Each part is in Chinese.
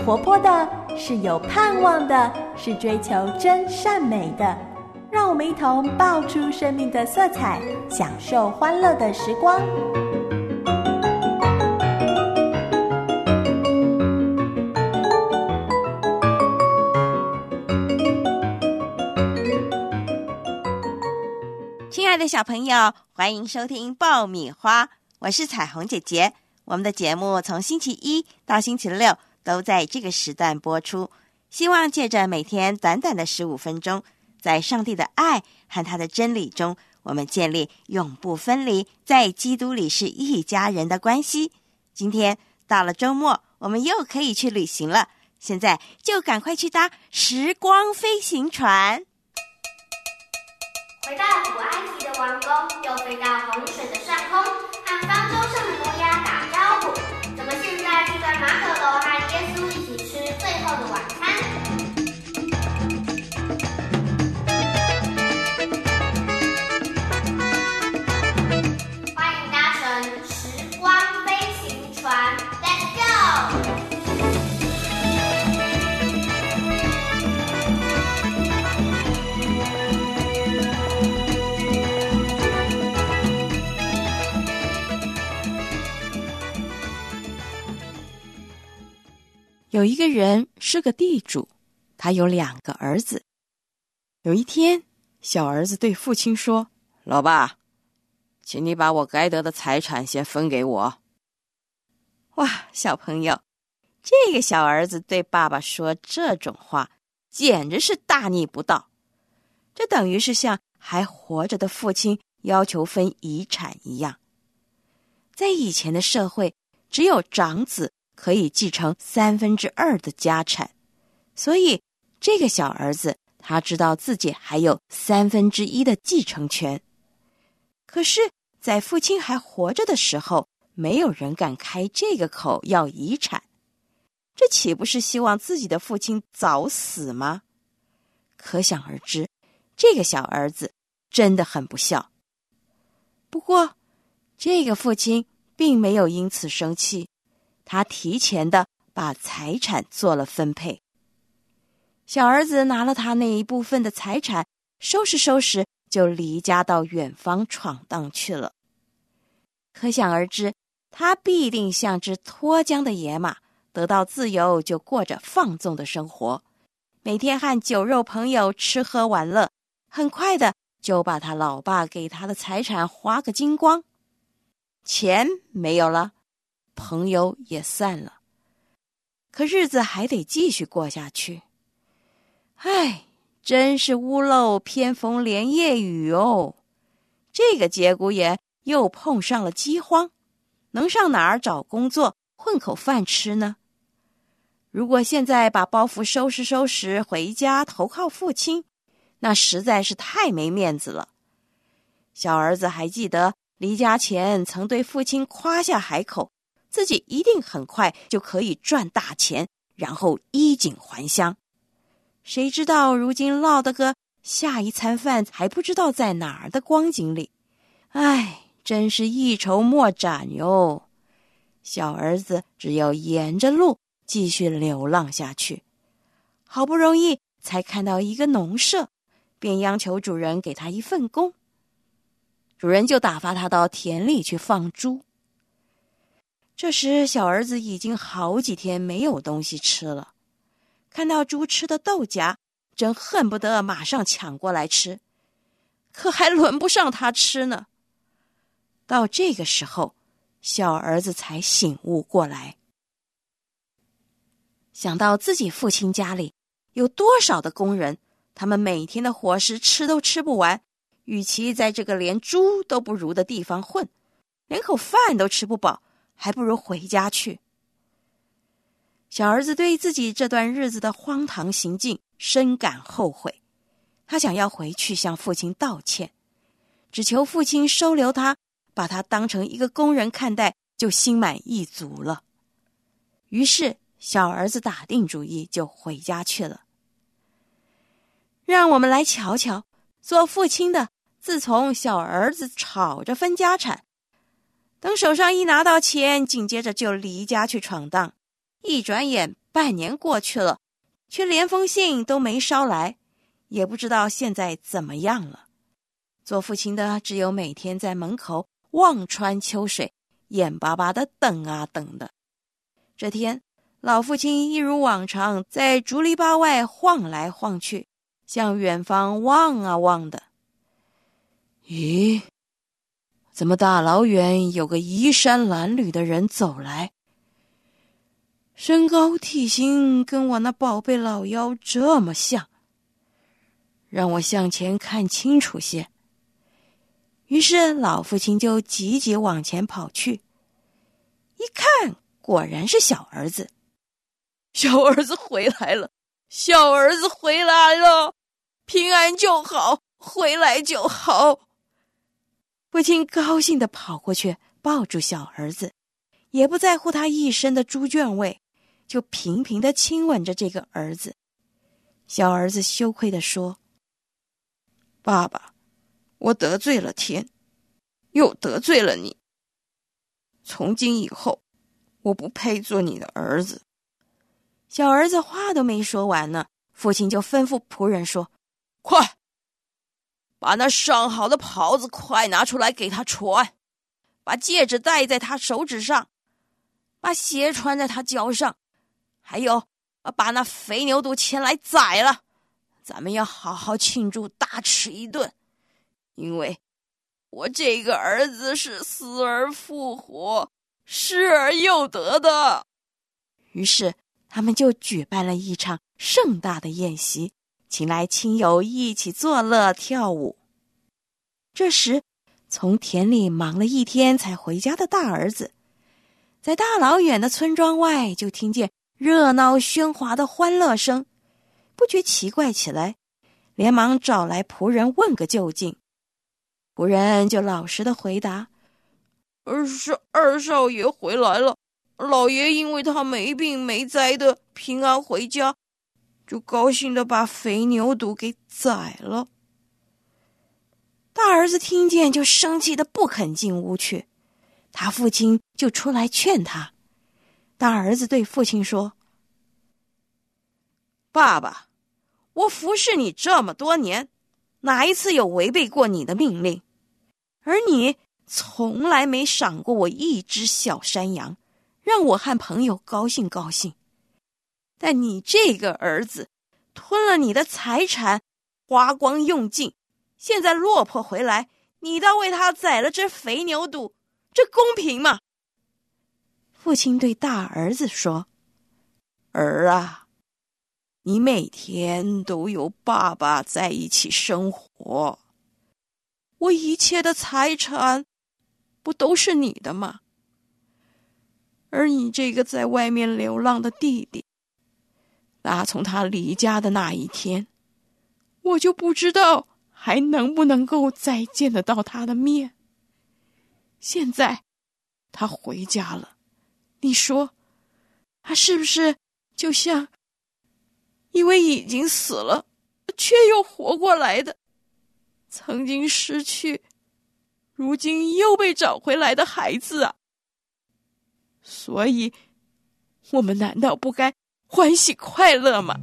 活泼的，是有盼望的，是追求真善美的。让我们一同爆出生命的色彩，享受欢乐的时光。 亲爱的小朋友，欢迎收听爆米花，我是彩虹姐姐。我们的节目从星期一到星期六都在这个时段播出，希望借着每天短短的15分钟，在上帝的爱和他的真理中，我们建立永不分离，在基督里是一家人的关系。今天到了周末，我们又可以去旅行了，现在就赶快去搭时光飞行船。 回到古埃及的王宫，又飞到洪水的上空，和方舟上的挪亚打招呼。怎么现在却在马可楼和耶稣一起吃最后的晚餐？欢迎搭乘时光飞行船 ，Let's go！ 有一个人是个地主，他有2个儿子。有一天，小儿子对父亲说：“老爸，请你把我该得的财产先分给我。”哇，小朋友，这个小儿子对爸爸说这种话，简直是大逆不道。这等于是向还活着的父亲要求分遗产一样。在以前的社会，只有长子可以继承2/3的家产，所以这个小儿子他知道自己还有1/3的继承权。可是在父亲还活着的时候，没有人敢开这个口要遗产，这岂不是希望自己的父亲早死吗？可想而知，这个小儿子真的很不孝。不过这个父亲并没有因此生气，他提前的把财产做了分配。小儿子拿了他那一部分的财产，收拾收拾就离家到远方闯荡去了。可想而知，他必定像只脱缰的野马，得到自由就过着放纵的生活，每天和酒肉朋友吃喝玩乐，很快的就把他老爸给他的财产花个精光。钱没有了，朋友也散了，可日子还得继续过下去。唉，真是屋漏偏逢连夜雨哦。这个节骨眼又碰上了饥荒，能上哪儿找工作混口饭吃呢？如果现在把包袱收拾收拾回家投靠父亲，那实在是太没面子了。小儿子还记得离家前曾对父亲夸下海口，自己一定很快就可以赚大钱，然后衣锦还乡。谁知道如今落得个下一餐饭还不知道在哪儿的光景里，唉，真是一筹莫展哟。小儿子只有沿着路继续流浪下去，好不容易才看到一个农舍，便央求主人给他一份工。主人就打发他到田里去放猪。这时小儿子已经好几天没有东西吃了，看到猪吃的豆荚，真恨不得马上抢过来吃，可还轮不上他吃呢。到这个时候，小儿子才醒悟过来，想到自己父亲家里有多少的工人，他们每天的伙食吃都吃不完，与其在这个连猪都不如的地方混，连口饭都吃不饱，还不如回家去。小儿子对自己这段日子的荒唐行径深感后悔，他想要回去向父亲道歉，只求父亲收留他，把他当成一个工人看待，就心满意足了。于是小儿子打定主意就回家去了。让我们来瞧瞧，做父亲的自从小儿子吵着分家产，等手上一拿到钱，紧接着就离家去闯荡，一转眼半年过去了，却连封信都没捎来，也不知道现在怎么样了。做父亲的只有每天在门口望穿秋水，眼巴巴的等啊等的。这天，老父亲一如往常在竹篱笆外晃来晃去，向远方望啊望的。咦，怎么大老远有个衣衫褴褛的人走来？身高体型跟我那宝贝老幺这么像，让我向前看清楚些。于是老父亲就急急往前跑去，一看，果然是小儿子。小儿子回来了，小儿子回来了，平安就好，回来就好。父亲高兴地跑过去，抱住小儿子，也不在乎他一身的猪圈味，就频频地亲吻着这个儿子。小儿子羞愧地说：爸爸，我得罪了天，又得罪了你。从今以后，我不配做你的儿子。小儿子话都没说完呢，父亲就吩咐仆人说：快，把那上好的袍子快拿出来给他穿，把戒指戴在他手指上，把鞋穿在他脚上，还有把那肥牛犊牵来宰了，咱们要好好庆祝，大吃一顿。因为我这个儿子是死而复活，失而又得的。于是他们就举办了一场盛大的宴席，请来亲友一起作乐跳舞。这时，从田里忙了一天才回家的大儿子，在大老远的村庄外就听见热闹喧哗的欢乐声，不觉奇怪起来，连忙找来仆人问个究竟。仆人就老实的回答：是二少爷回来了，老爷因为他没病没灾的平安回家，就高兴的把肥牛犊给宰了。大儿子听见就生气的不肯进屋去，他父亲就出来劝他。大儿子对父亲说：爸爸，我服侍你这么多年，哪一次有违背过你的命令？而你从来没赏过我一只小山羊，让我和朋友高兴高兴。但你这个儿子吞了你的财产，花光用尽，现在落魄回来，你倒为他宰了只肥牛犊，这公平吗？父亲对大儿子说：儿啊，你每天都有爸爸在一起生活，我一切的财产不都是你的吗？而你这个在外面流浪的弟弟，打从他离家的那一天，我就不知道还能不能够再见得到他的面。现在他回家了，你说他是不是就像一位已经死了却又活过来的，曾经失去如今又被找回来的孩子啊？所以我们难道不该欢喜快乐吗？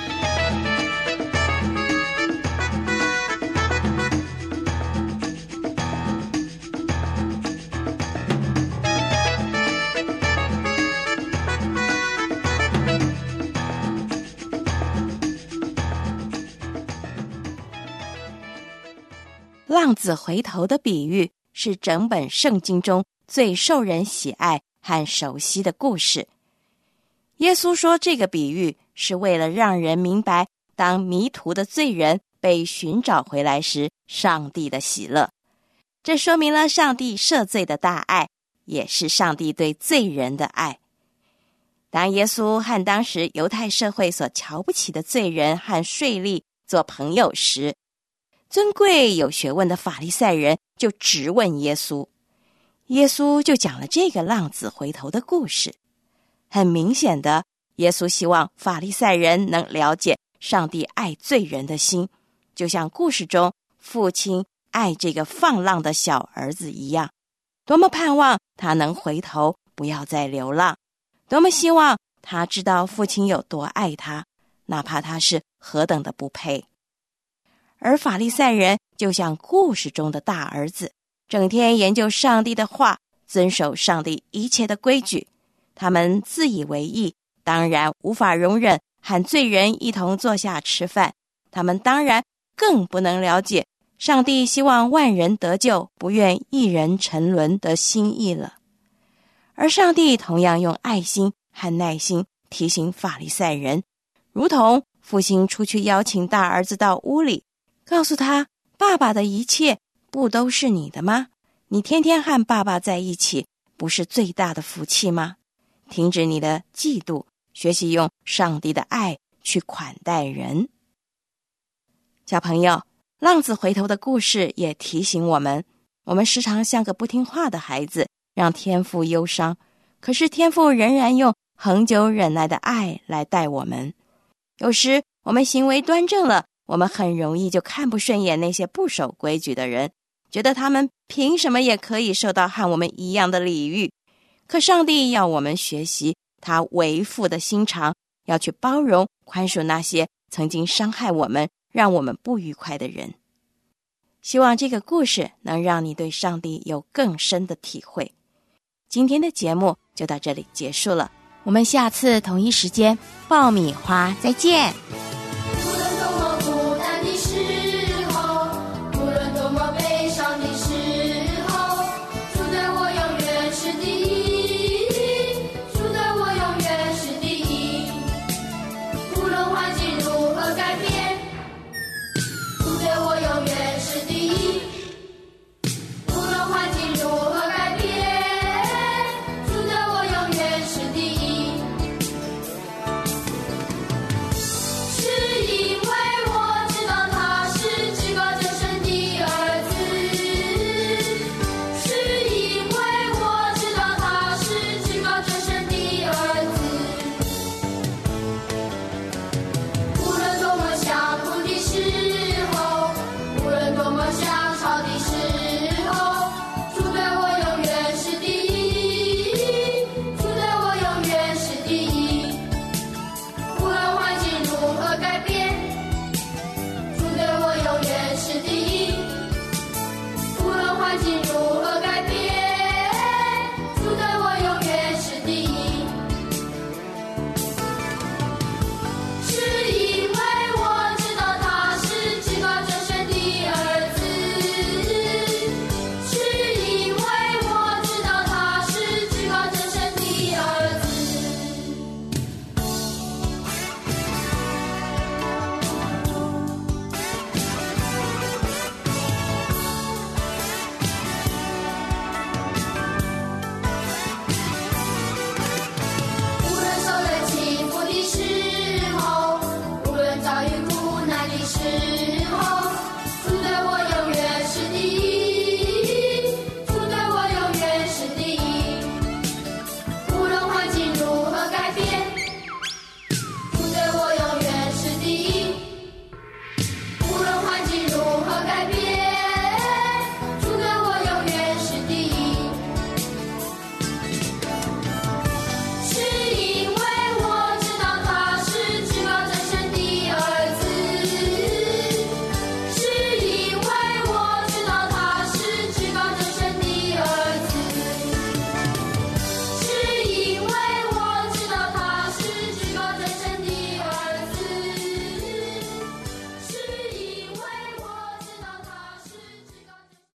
浪子回头的比喻是整本圣经中最受人喜爱和熟悉的故事。耶稣说这个比喻是为了让人明白，当迷途的罪人被寻找回来时，上帝的喜乐。这说明了上帝赦罪的大爱，也是上帝对罪人的爱。当耶稣和当时犹太社会所瞧不起的罪人和税吏做朋友时，尊贵有学问的法利赛人就质问耶稣，耶稣就讲了这个浪子回头的故事。很明显的，耶稣希望法利赛人能了解上帝爱罪人的心，就像故事中父亲爱这个放浪的小儿子一样，多么盼望他能回头，不要再流浪，多么希望他知道父亲有多爱他，哪怕他是何等的不配。而法利赛人就像故事中的大儿子，整天研究上帝的话，遵守上帝一切的规矩。他们自以为意，当然无法容忍和罪人一同坐下吃饭。他们当然更不能了解上帝希望万人得救，不愿一人沉沦的心意了。而上帝同样用爱心和耐心提醒法利赛人，如同父亲出去邀请大儿子到屋里，告诉他，爸爸的一切不都是你的吗？你天天和爸爸在一起，不是最大的福气吗？停止你的嫉妒，学习用上帝的爱去款待人。小朋友，浪子回头的故事也提醒我们，我们时常像个不听话的孩子，让天父忧伤，可是天父仍然用恒久忍耐的爱来待我们。有时我们行为端正了，我们很容易就看不顺眼那些不守规矩的人，觉得他们凭什么也可以受到和我们一样的礼遇。可上帝要我们学习他为父的心肠，要去包容宽恕那些曾经伤害我们让我们不愉快的人。希望这个故事能让你对上帝有更深的体会。今天的节目就到这里结束了，我们下次同一时间爆米花再见。